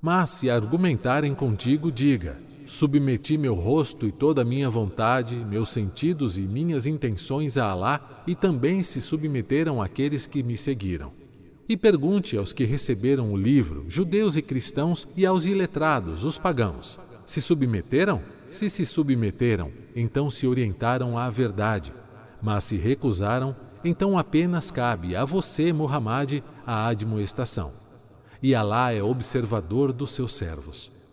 Mas se argumentarem contigo, diga: submeti meu rosto e toda a minha vontade, meus sentidos e minhas intenções a Alá, e também se submeteram aqueles que me seguiram. E pergunte aos que receberam o livro, judeus e cristãos, e aos iletrados, os pagãos: se submeteram? Se se submeteram, então se orientaram à verdade. Mas se recusaram, então apenas cabe a você, Muhammad, a admoestação. E Alá é observador dos seus servos.